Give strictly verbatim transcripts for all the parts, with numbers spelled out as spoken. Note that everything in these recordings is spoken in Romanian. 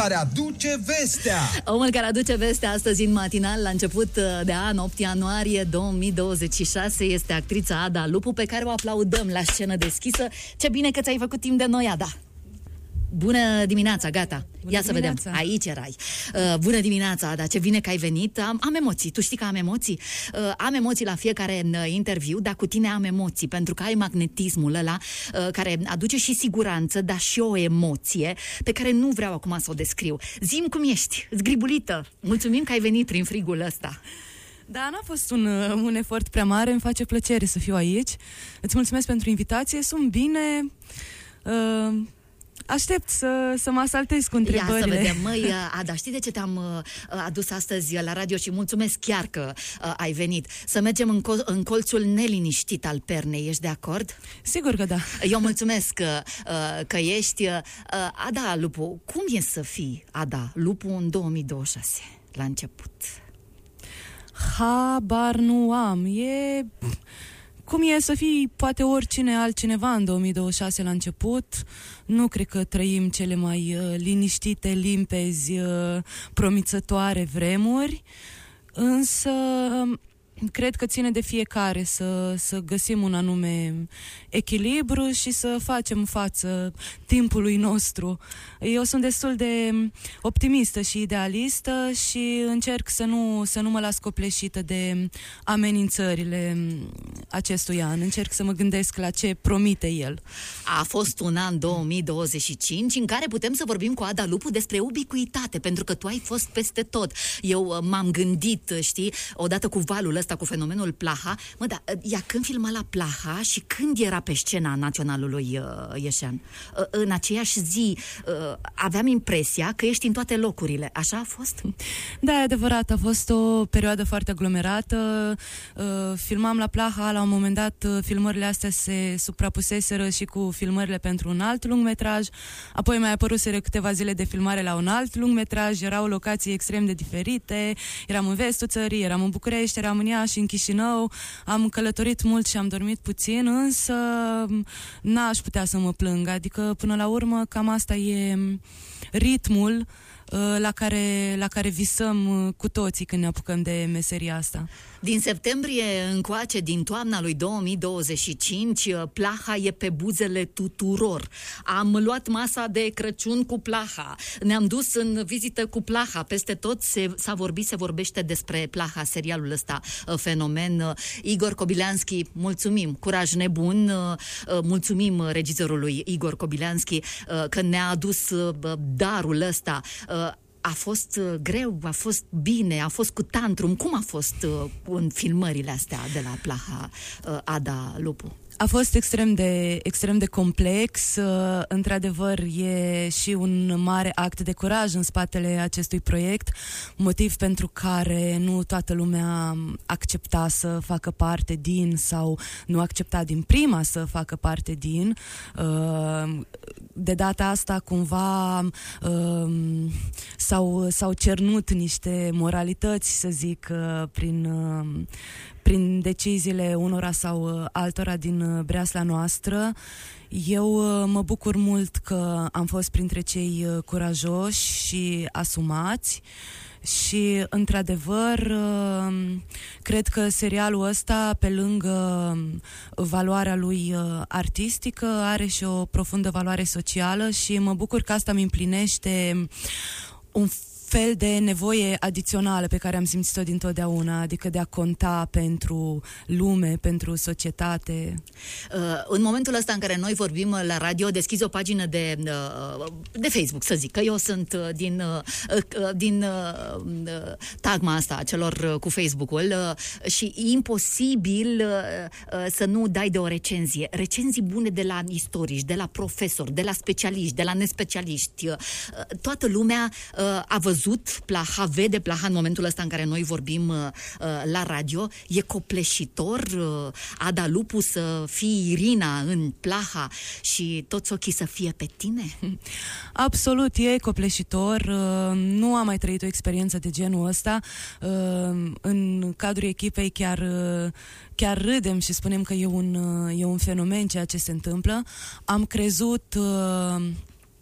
care aduce vestea. Omul care aduce vestea astăzi în matinal, la început de an, opt ianuarie două mii douăzeci și șase, este actrița Ada Lupu, pe care o aplaudăm la scenă deschisă. Ce bine că ți-ai făcut timp de noi, Ada! Bună dimineața, gata. Bună Ia dimineața. să vedem. Aici erai. Uh, bună dimineața, Ada. Ce bine că ai venit. Am, am emoții. Tu știi că am emoții? Uh, am emoții la fiecare uh, interviu, dar cu tine am emoții, pentru că ai magnetismul ăla uh, care aduce și siguranță, dar și o emoție pe care nu vreau acum să o descriu. Zi-mi cum ești, zgribulită. Mulțumim că ai venit prin frigul ăsta. Da, n-a fost un, un efort prea mare, îmi face plăcere să fiu aici. Îți mulțumesc pentru invitație, sunt bine... Uh... Aștept să, să mă asaltez cu întrebările. Ia să vedem, măi, Ada, știi de ce te-am uh, adus astăzi la radio și mulțumesc chiar că uh, ai venit? Să mergem în, col- în colțul neliniștit al Pernei, ești de acord? Sigur că da. Eu mulțumesc că, uh, că ești. Uh, Ada Lupu, cum e să fii Ada Lupu în două mii douăzeci și șase, la început? Habar nu am, e... Cum e să fii poate oricine altcineva în două mii douăzeci și șase la început. Nu cred că trăim cele mai uh, liniștite, limpezi, uh, promițătoare vremuri, însă uh, cred că ține de fiecare să, să găsim un anume echilibru și să facem față timpului nostru. Eu sunt destul de optimistă și idealistă și încerc să nu, să nu mă las copleșită de amenințările acestui an. Încerc să mă gândesc la ce promite el. A fost un an două mii douăzeci și cinci în care putem să vorbim cu Ada Lupu despre ubicuitate, pentru că tu ai fost peste tot. Eu m-am gândit, știi, odată cu valul ăsta, cu fenomenul Plaha, mă, da, ea când filma la Plaha și când era pe scena Naționalului uh, Ieșean? Uh, în aceeași zi uh, aveam impresia că ești în toate locurile. Așa a fost? Da, e adevărat, a fost o perioadă foarte aglomerată. Uh, filmam la Plaha, la un moment dat uh, filmările astea se suprapuseseră și cu filmările pentru un alt lungmetraj, apoi mai apăruseră câteva zile de filmare la un alt lungmetraj, erau locații extrem de diferite, eram în vestul țării, eram în București, eram în Iași, în Chișinău, am călătorit mult și am dormit puțin, însă n-aș putea să mă plâng, adică până la urmă cam asta e ritmul la care, la care visăm cu toții când ne apucăm de meseria asta. Din septembrie încoace, din toamna lui două mii douăzeci și cinci, Plaha e pe buzele tuturor. Am luat masa de Crăciun cu Plaha, ne-am dus în vizită cu Plaha, peste tot se, s-a vorbit, se vorbește despre Plaha, serialul ăsta, fenomen. Igor Kobileanski, mulțumim, curaj nebun, mulțumim regizorului Igor Kobileanski că ne-a adus darul ăsta. A fost greu, a fost bine, a fost cu tantrum. Cum a fost uh, în filmările astea de la Plaha, uh, Ada Lupu? A fost extrem de, extrem de complex, uh, într-adevăr e și un mare act de curaj în spatele acestui proiect, motiv pentru care nu toată lumea accepta să facă parte din sau nu accepta din prima să facă parte din. Uh, de data asta cumva uh, s-au, s-au cernut niște moralități, să zic, uh, prin... Uh, prin deciziile unora sau altora din breasla noastră. Eu mă bucur mult că am fost printre cei curajoși și asumați și, într-adevăr, cred că serialul ăsta, pe lângă valoarea lui artistică, are și o profundă valoare socială și mă bucur că asta îmi împlinește un fel de nevoie adițională pe care am simțit-o dintotdeauna, adică de a conta pentru lume, pentru societate. Uh, în momentul ăsta în care noi vorbim la radio, deschizi o pagină de, uh, de Facebook, să zic, că eu sunt uh, din, uh, din uh, tagma asta a celor uh, cu Facebook-ul uh, și e imposibil uh, uh, să nu dai de o recenzie. Recenzii bune de la istorici, de la profesori, de la specialiști, de la nespecialiști. Uh, toată lumea uh, a văzut Plaha, vede Plaha în momentul ăsta în care noi vorbim uh, la radio. E copleșitor uh, Ada Lupu să fii Irina în Plaha și toți ochii să fie pe tine? Absolut, e copleșitor. Uh, nu am mai trăit o experiență de genul ăsta. Uh, în cadrul echipei chiar, uh, chiar râdem și spunem că e un, uh, e un fenomen ceea ce se întâmplă. Am crezut... Uh,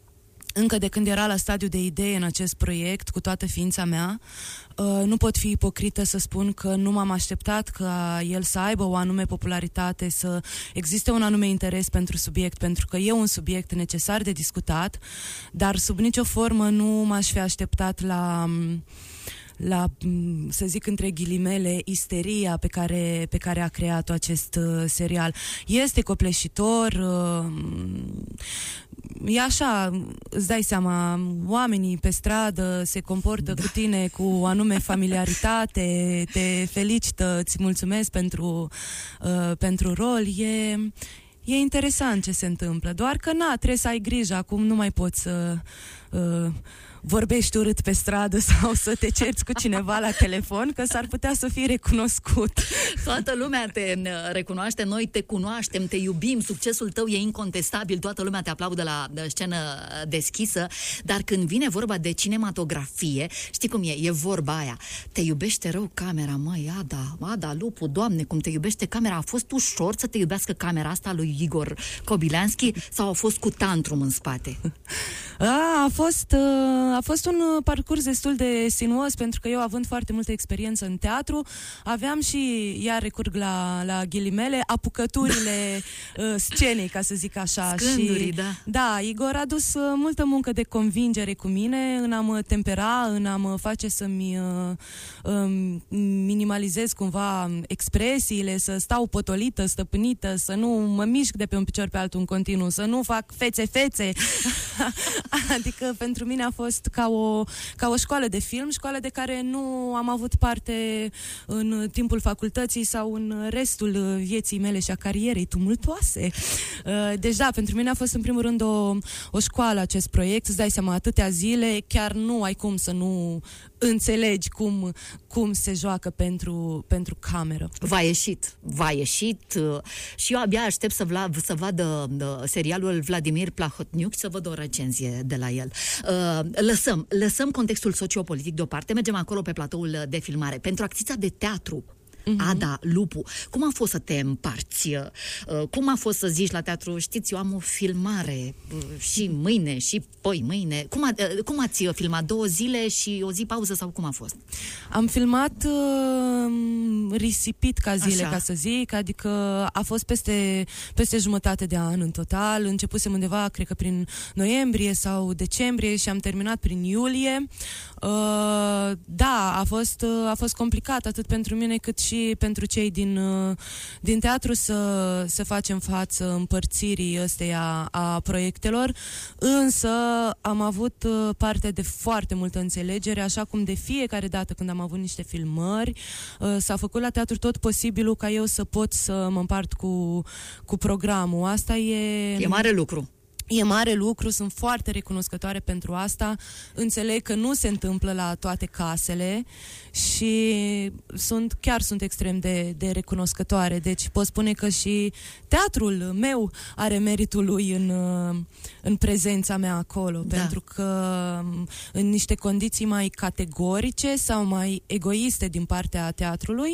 încă de când era la stadiu de idee în acest proiect, cu toată ființa mea. Uh, nu pot fi ipocrită să spun că nu m-am așteptat ca el să aibă o anume popularitate, să existe un anume interes pentru subiect, pentru că e un subiect necesar de discutat, dar sub nicio formă nu m-aș fi așteptat la... la, să zic între ghilimele, isteria pe care, pe care a creat-o acest uh, serial. Este copleșitor, uh, e așa, îți dai seama, oamenii pe stradă se comportă da. cu tine cu o anume familiaritate, te felicită, îți mulțumesc pentru, uh, pentru rol, e... E interesant ce se întâmplă, doar că na, trebuie să ai grijă, acum nu mai poți să uh, vorbești urât pe stradă sau să te cerți cu cineva la telefon, că s-ar putea să fii recunoscut. Toată lumea te recunoaște, noi te cunoaștem, te iubim, succesul tău e incontestabil, toată lumea te aplaudă la scenă deschisă, dar când vine vorba de cinematografie, știi cum e, e vorba aia, te iubește rău camera, măi, Ada, Ada Lupu, Doamne, cum te iubește camera, a fost ușor să te iubească camera asta lui Igor Kobylanski sau a fost cu tantrum în spate? A, a fost... Uh... A fost un parcurs destul de sinuos, pentru că eu, având foarte multă experiență în teatru, aveam și, iar recurg la, la ghilimele, apucăturile da. scenei, ca să zic așa. Scândurii, și, da. Da, Igor a dus multă muncă de convingere cu mine, în a mă tempera, în a mă face să-mi uh, minimalizez cumva expresiile, să stau potolită, stăpânită, să nu mă mișc de pe un picior pe altul în continuu, să nu fac fețe-fețe. Adică pentru mine a fost ca o, ca o școală de film, școală de care nu am avut parte în timpul facultății sau în restul vieții mele și a carierei tumultoase. Deci da, pentru mine a fost în primul rând o, o școală acest proiect, îți dai seama, atâtea zile, chiar nu ai cum să nu înțelegi cum, cum se joacă pentru, pentru cameră. V-a ieșit, v-a ieșit și eu abia aștept să, vla, să vadă serialul Vladimir Plahotniuc și să văd o recenzie de la el. Lăsăm, lăsăm contextul sociopolitic deoparte, mergem acolo pe platoul de filmare. Pentru acțiunea de teatru, Uh-huh. Ada Lupu, cum a fost să te împarți? Cum a fost să zici la teatru, știți, eu am o filmare și mâine și poi mâine. Cum, a, cum ați filmat? Două zile și o zi pauză sau cum a fost? Am filmat uh, risipit ca zile, așa. Ca să zic, adică a fost peste, peste jumătate de an în total. Începusem undeva, cred că prin noiembrie sau decembrie și am terminat prin iulie. Uh, da, a fost, a fost complicat atât pentru mine cât și pentru cei din, din teatru să, să facem față împărțirii ăsteia a proiectelor, însă am avut parte de foarte multă înțelegere, așa cum de fiecare dată când am avut niște filmări s-a făcut la teatru tot posibilul ca eu să pot să mă împart cu, cu programul. Asta e... E mare lucru. E mare lucru, sunt foarte recunoscătoare pentru asta, înțeleg că nu se întâmplă la toate casele și sunt, chiar sunt extrem de, de recunoscătoare, deci pot spune că și teatrul meu are meritul lui în, în prezența mea acolo, da. Pentru că în niște condiții mai categorice sau mai egoiste din partea teatrului,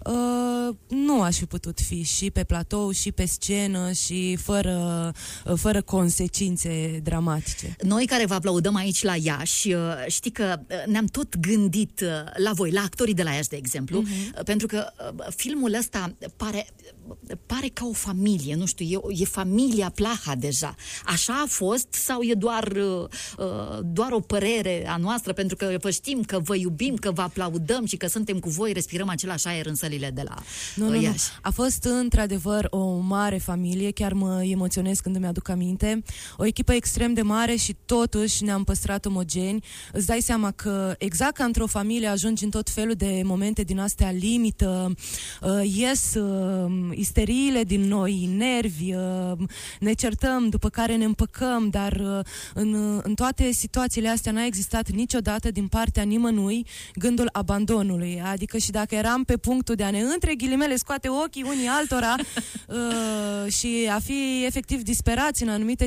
nu aș fi putut fi și pe platou și pe scenă și fără, fără consecințe dramatice. Noi care vă aplaudăm aici la Iași, știi că ne-am tot gândit la voi, la actorii de la Iași, de exemplu, uh-huh. pentru că filmul ăsta pare, pare ca o familie, nu știu, e, e familia Plaha deja. Așa a fost sau e doar, doar o părere a noastră, pentru că vă știm că vă iubim, că vă aplaudăm și că suntem cu voi, respirăm același aer în sălile de la nu, Iași. Nu, nu. A fost într-adevăr o mare familie, chiar mă emoționez când îmi aduc aminte. O echipă extrem de mare și totuși ne-am păstrat omogeni. Îți dai seama că exact ca într-o familie ajungi în tot felul de momente din astea limită, uh, ies uh, isteriile din noi, nervi, uh, ne certăm, după care ne împăcăm, dar uh, în, în toate situațiile astea n-a existat niciodată din partea nimănui gândul abandonului. Adică și dacă eram pe punctul de a ne, între ghilimele, scoate ochii unii altora uh, și a fi efectiv disperați în anumite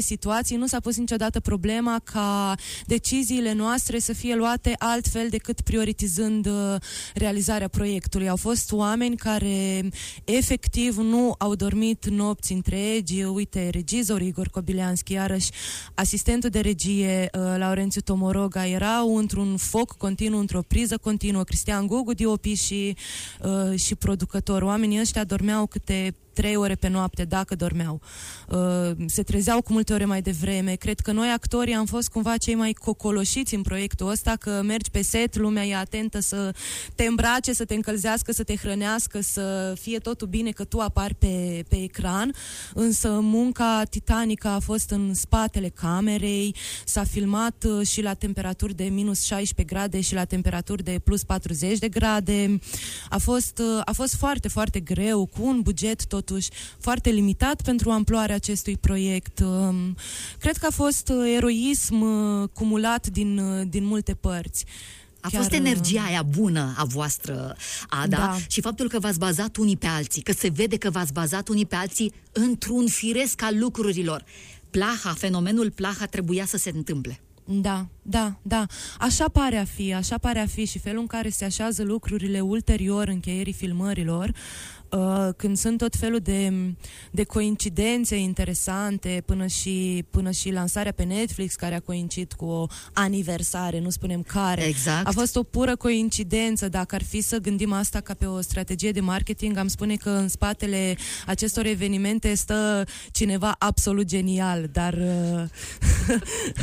situații nu s-a pus niciodată problema ca deciziile noastre să fie luate altfel decât prioritizând uh, realizarea proiectului. Au fost oameni care efectiv nu au dormit nopți întregi. Uite, regizorul Igor Kobileanski, iarăși asistentul de regie uh, Laurențiu Tomoroga, erau într-un foc continuu, într-o priză continuă. Cristian Gugu, D O P și, uh, și producător. Oamenii ăștia dormeau câte trei ore pe noapte, dacă dormeau. Uh, se trezeau cu multe ore mai devreme. Cred că noi, actorii, am fost cumva cei mai cocoloșiți în proiectul ăsta, că mergi pe set, lumea e atentă să te îmbrace, să te încălzească, să te hrănească, să fie totul bine, că tu apari pe, pe ecran. Însă munca titanică a fost în spatele camerei, s-a filmat uh, și la temperaturi de minus șaisprezece grade și la temperaturi de plus patruzeci de grade. A fost, uh, a fost foarte, foarte greu, cu un buget tot totuși foarte limitat pentru amploarea acestui proiect. Cred că a fost eroism cumulat din, din multe părți. A Chiar... fost energia aia bună a voastră, Ada, da. Și faptul că v-ați bazat unii pe alții, că se vede că v-ați bazat unii pe alții într-un firesc al lucrurilor. Plaha, fenomenul Plaha trebuia să se întâmple. Da, da, da. Așa pare a fi, așa pare a fi și felul în care se așează lucrurile ulterior încheierii filmărilor, uh, când sunt tot felul de, de coincidențe interesante, până și, până și lansarea pe Netflix, care a coincidit cu o aniversare, nu spunem care. Exact. A fost o pură coincidență. Dacă ar fi să gândim asta ca pe o strategie de marketing, am spune că în spatele acestor evenimente stă cineva absolut genial, dar uh,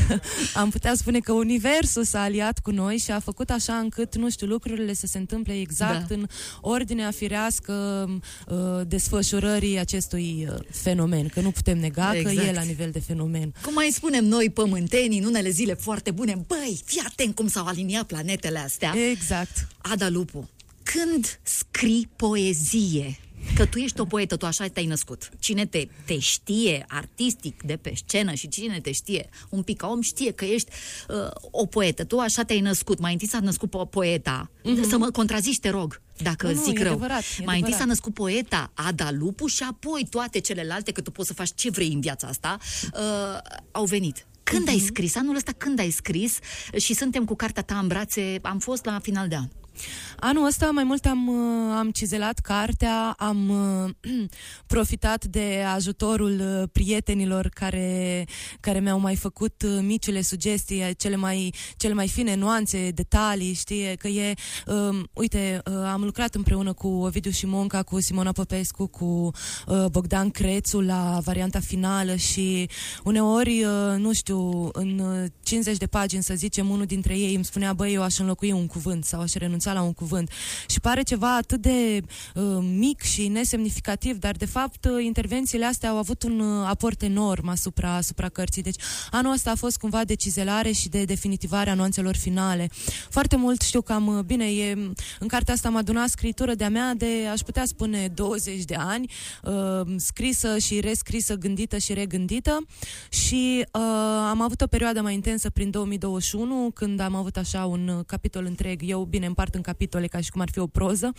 am putea spune că universul s-a aliat cu noi și a făcut așa încât, nu știu, lucrurile să se întâmple exact da. în ordinea firească uh, desfășurării acestui uh, fenomen, că nu putem nega exact. că e la nivel de fenomen. Cum mai spunem noi, pământenii, în unele zile foarte bune, băi, fii atent cum s-au aliniat planetele astea. Exact. Ada Lupu, când scrii poezie, că tu ești o poetă, tu așa te-ai născut. Cine te, te știe artistic de pe scenă și cine te știe un pic ca om știe că ești uh, o poetă. Tu așa te-ai născut. Mai întâi s-a născut po- poeta. Uh-huh. Să mă contrazici, te rog, dacă nu, zic nu, rău. Adevărat, Mai întâi s-a născut poeta Ada Lupu și apoi toate celelalte, că tu poți să faci ce vrei în viața asta, uh, au venit. Când uh-huh. ai scris? Anul ăsta când ai scris? Și suntem cu cartea ta în brațe. Am fost la final de an. Anul ăsta mai mult am, am cizelat cartea, am uh, profitat de ajutorul prietenilor care, care mi-au mai făcut micile sugestii, cele mai, cele mai fine nuanțe, detalii, știi, că e, uh, uite, uh, am lucrat împreună cu Ovidiu Șimonca, cu Simona Popescu, cu uh, Bogdan Crețu la varianta finală și uneori, uh, nu știu, în cincizeci de pagini, să zicem, unul dintre ei îmi spunea, băi, eu aș înlocui un cuvânt sau aș renunța la un cuvânt. Și pare ceva atât de uh, mic și nesemnificativ, dar de fapt uh, intervențiile astea au avut un uh, aport enorm asupra, asupra cărții. Deci anul ăsta a fost cumva de cizelare și de definitivare a nuanțelor finale. Foarte mult știu că am, uh, bine, e, în cartea asta am adunat scritură de-a mea de, aș putea spune, douăzeci de ani, uh, scrisă și rescrisă, gândită și regândită și uh, am avut o perioadă mai intensă prin două mii douăzeci și unu, când am avut așa un uh, capitol întreg. Eu, bine, împart în capitole ca și cum ar fi o proză.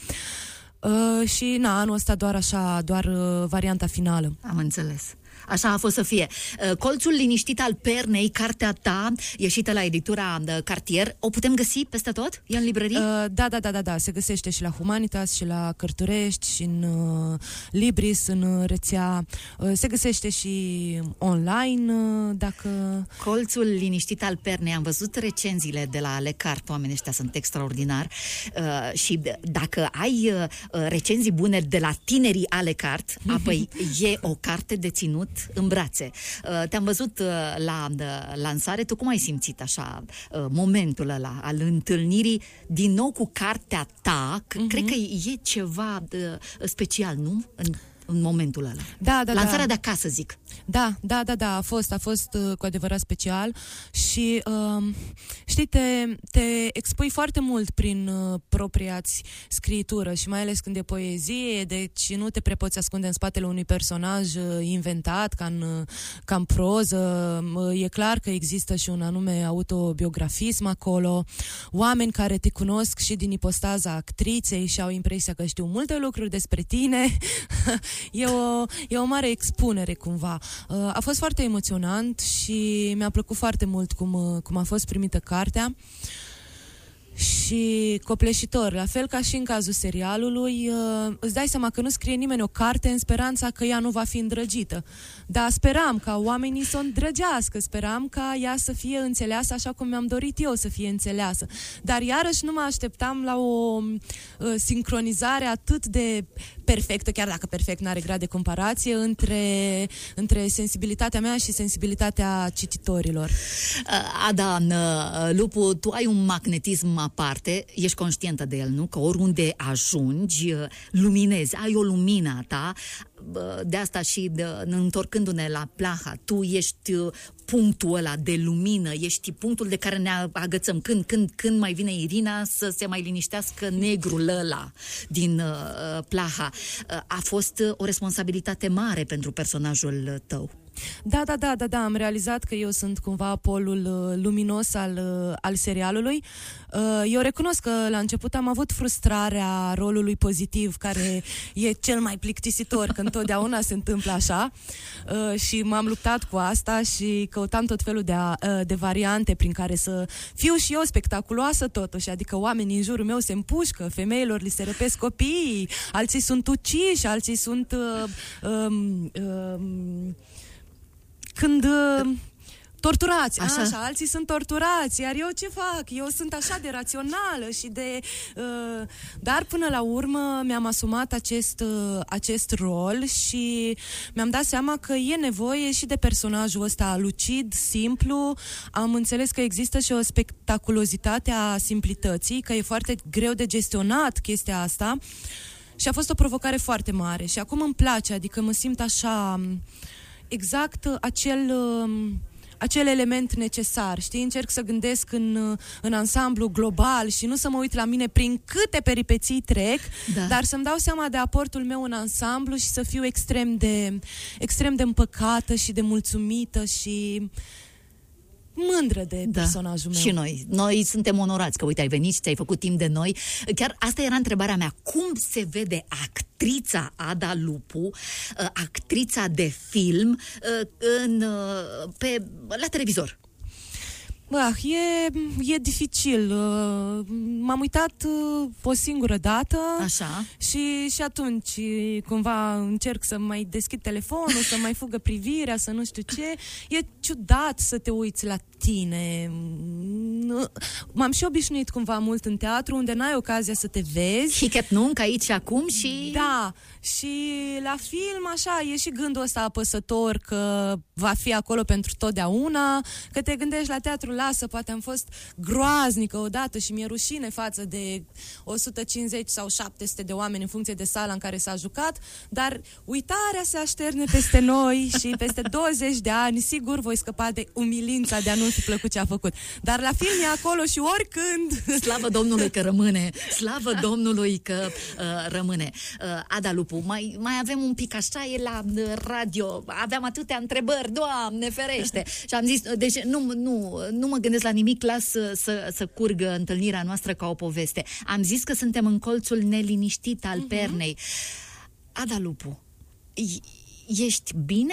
Uh, și, na, anul ăsta doar așa, doar uh, varianta finală. Am înțeles. Așa a fost să fie. Colțul liniștit al Pernei, cartea ta, ieșită la editura Cartier, o putem găsi peste tot? E în librării? Uh, da, da, da, da, da. Se găsește și la Humanitas, și la Cărturești, și în uh, Libris, în rețea. Uh, se găsește și online, uh, dacă... Colțul liniștit al Pernei. Am văzut recenziile de la Le Carte, oamenii ăștia sunt extraordinari. Uh, și dacă ai uh, recenzii bune de la tinerii Ale Carte, apoi e o carte de ținut în brațe. Te-am văzut la lansare, tu cum ai simțit așa momentul ăla al întâlnirii din nou cu cartea ta? Uh-huh. Cred că e ceva special, nu? În în momentul ăla. Da, da, Lansarea da. de acasă, zic. Da, da, da, da, a fost, a fost uh, cu adevărat special și uh, știi, te, te expui foarte mult prin uh, propria-ți scritură și mai ales când e poezie, deci nu te prea poți ascunde în spatele unui personaj uh, inventat, ca în, uh, ca în proză. Uh, e clar că există și un anume autobiografism acolo, oameni care te cunosc și din ipostaza actriței și au impresia că știu multe lucruri despre tine e, o, e o mare expunere cumva. A fost foarte emoționant și mi-a plăcut foarte mult cum, cum a fost primită cartea. Și copleșitor, la fel ca și în cazul serialului, uh, îți dai seama că nu scrie nimeni o carte în speranța că ea nu va fi îndrăgită. Dar speram ca oamenii să o îndrăgească, speram ca ea să fie înțeleasă așa cum mi-am dorit eu să fie înțeleasă. Dar iarăși nu mă așteptam la o uh, sincronizare atât de perfectă, chiar dacă perfect n-are grad de comparație, între, între sensibilitatea mea și sensibilitatea cititorilor. Ada, Lupu, tu ai un magnetism aparte, ești conștientă de el, nu? Că oriunde ajungi, luminezi, ai o lumină a ta, de asta și de, întorcându-ne la Plaha, tu ești punctul ăla de lumină, ești punctul de care ne agățăm. Când, când, când mai vine Irina să se mai liniștească negrul ăla din uh, Plaha. Uh, a fost o responsabilitate mare pentru personajul tău. Da, da, da, da, da, am realizat că eu sunt cumva polul uh, luminos al, uh, al serialului. Uh, eu recunosc că la început am avut frustrarea rolului pozitiv, care e cel mai plictisitor, că întotdeauna se întâmplă așa. Uh, și m-am luptat cu asta și căutam tot felul de, a, uh, de variante prin care să fiu și eu spectaculoasă totuși, adică oamenii în jurul meu se împușcă, femeilor li se răpesc copiii, alții sunt uciși, alții sunt... Uh, um, um, Când uh, torturați, așa. așa, alții sunt torturați, iar eu ce fac? Eu sunt așa de rațională și de... Uh, dar până la urmă mi-am asumat acest, uh, acest rol și mi-am dat seama că e nevoie și de personajul ăsta lucid, simplu. Am înțeles că există și o spectaculozitate a simplității, că e foarte greu de gestionat chestia asta și a fost o provocare foarte mare și acum îmi place, adică mă simt așa... exact acel, acel element necesar, știi? Încerc să gândesc în, în ansamblu global și nu să mă uit la mine prin câte peripeții trec, da. Dar să-mi dau seama de aportul meu în ansamblu și să fiu extrem de, extrem de împăcată și de mulțumită și mândră de da, personajul meu. Și noi. Noi suntem onorați că, uite, ai venit și ți-ai făcut timp de noi. Chiar asta era întrebarea mea. Cum se vede actrița Ada Lupu, actrița de film, în, pe, la televizor? Bă, e, e dificil. M-am uitat o singură dată. Așa. Și, și atunci cumva încerc să mai deschid telefonul, să mai fugă privirea, să nu știu ce. E ciudat să te uiți la tine. M-am și obișnuit cumva mult în teatru, unde n-ai ocazia să te vezi. Hichet nunc aici și acum și... Da. Și la film, așa, e și gândul ăsta apăsător că va fi acolo pentru totdeauna, că te gândești la teatru, lasă, poate am fost groaznică odată și mi-e rușine față de o sută cincizeci sau șapte sute de oameni în funcție de sala în care s-a jucat, dar uitarea se așterne peste noi și peste douăzeci de ani, sigur, voi scăpa de umilința de a nu fi plăcut ce a făcut. Dar la film e acolo și oricând... Slavă Domnului că rămâne! Slavă Domnului că uh, rămâne! Uh, Ada Lupu, mai, mai avem un pic așa, e la uh, radio, aveam atâtea întrebări, Doamne ferește! Și am zis, deci nu, nu, nu mă gândesc la nimic, las să, să, să curgă întâlnirea noastră ca o poveste. Am zis că suntem în colțul neliniștit al uh-huh. Pernei. Ada Lupu, ești bine?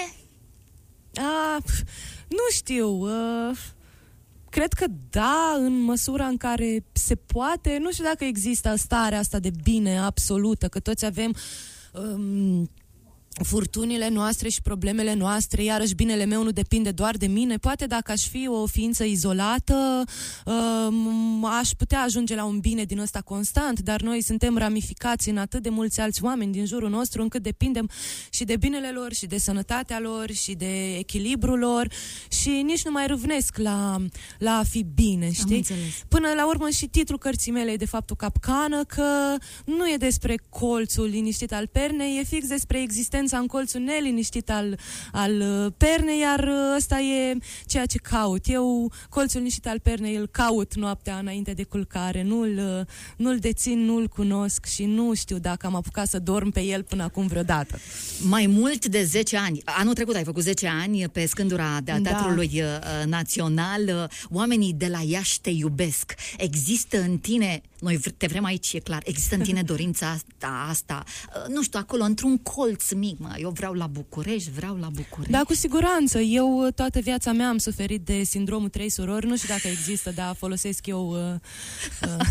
A, nu știu, uh, cred că da, în măsura în care se poate. Nu știu dacă există starea asta de bine absolută, că toți avem um, furtunile noastre și problemele noastre, iarăși binele meu nu depinde doar de mine. Poate dacă aș fi o ființă izolată, um, aș putea ajunge la un bine din ăsta constant, dar noi suntem ramificați în atât de mulți alți oameni din jurul nostru, încât depindem și de binele lor, și de sănătatea lor, și de echilibrul lor și nici nu mai râvnesc la, la a fi bine, știi? Până la urmă și titlul cărții mele e de fapt o capcană, că nu e despre colțul liniștit al Pernei, e fix despre existența în colțul neliniștit al, al Pernei, iar ăsta e ceea ce caut. Eu colțul liniștit al Pernei îl caut noaptea înainte de culcare, nu-l, nu-l dețin, nu-l cunosc și nu știu dacă am apucat să dorm pe el până acum vreodată. Mai mult de zece ani. Anul trecut ai făcut zece ani pe scândura de a Teatrului da. Național. Oamenii de la Iași te iubesc. Există în tine Noi te vrem aici, e clar. Există în tine dorința asta, asta. Nu știu, acolo, într-un colț mic, mă. Eu vreau la București, vreau la București. Da, cu siguranță. Eu toată viața mea am suferit de sindromul trei surori. Nu știu dacă există, dar folosesc eu... Uh, uh,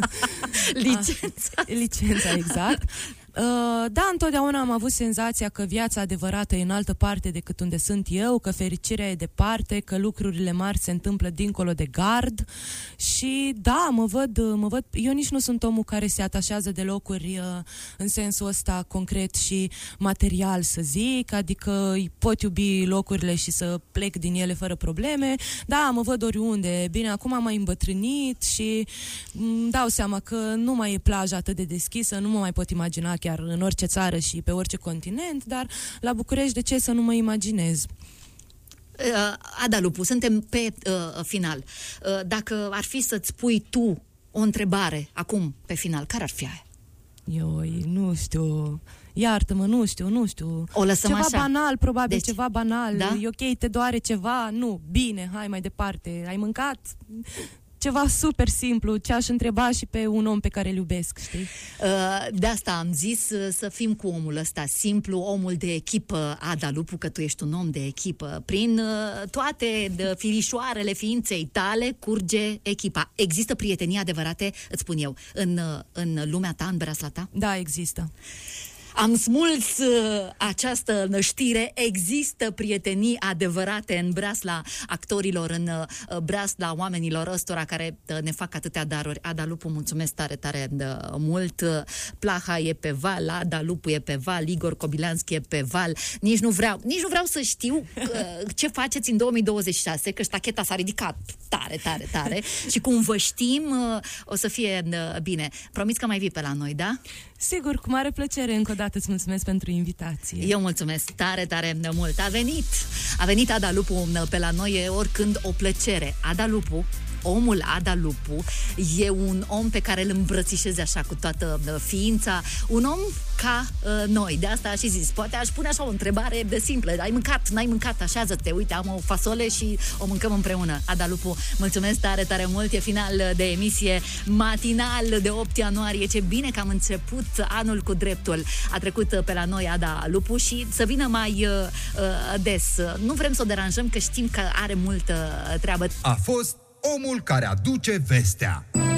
licența. Licența, exact. Uh, da, întotdeauna am avut senzația că viața adevărată e în altă parte decât unde sunt eu, că fericirea e departe, că lucrurile mari se întâmplă dincolo de gard și da, mă văd, mă văd, eu nici nu sunt omul care se atașează de locuri uh, în sensul ăsta concret și material, să zic, adică pot iubi locurile și să plec din ele fără probleme, da, mă văd oriunde. Bine, acum am mai îmbătrânit și îmi dau seama că nu mai e plaja atât de deschisă, nu mă mai pot imagina chiar în orice țară și pe orice continent, dar la București de ce să nu mă imaginez? Ada Lupu, suntem pe uh, final. Uh, dacă ar fi să-ți pui tu o întrebare acum pe final, care ar fi aia? Eu nu știu... Iartă-mă, nu știu, nu știu. O lăsăm ceva așa. banal, probabil, Deci, ceva banal. da? E ok, te doare ceva? Nu, bine, hai mai departe. Ai mâncat? Ceva super simplu, ce aș întreba și pe un om pe care îl iubesc, știi? De asta am zis să fim cu omul ăsta simplu, omul de echipă, Ada Lupu, că tu ești un om de echipă. Prin toate firișoarele ființei tale curge echipa. Există prietenii adevărate, îți spun eu, în, în lumea ta, în breasla ta? Da, există. Am smuls uh, această năștire. Există prietenii adevărate în breasla actorilor, în uh, breasla oamenilor ăstora care uh, ne fac atâtea daruri. Ada Lupu, mulțumesc tare, tare uh, mult. Uh, Plaha e pe val, Ada Lupu e pe val, Igor Kobilanski e pe val. Nici nu vreau, nici nu vreau să știu uh, ce faceți în două mii douăzeci și șase, că ștacheta s-a ridicat tare, tare, tare și cum vă știm, uh, o să fie uh, bine. Promiți că mai vii pe la noi, da? Sigur, cu mare plăcere. Încă o dată îți mulțumesc pentru invitație. Eu mulțumesc tare, tare mult. A venit, a venit Ada Lupu pe la noi, e oricând o plăcere. Ada Lupu, omul Ada Lupu, e un om pe care îl îmbrățișezi așa cu toată ființa, un om ca uh, noi. De asta aș și zis, poate aș pune așa o întrebare de simplă. Ai mâncat, n-ai mâncat, așează-te, uite, am o fasole și o mâncăm împreună. Ada Lupu, mulțumesc tare, tare mult. E final de emisie matinal de opt ianuarie. Ce bine că am început anul cu dreptul. A trecut pe la noi Ada Lupu și să vină mai uh, des. Nu vrem să o deranjăm, că știm că are multă treabă. A fost omul care aduce vestea.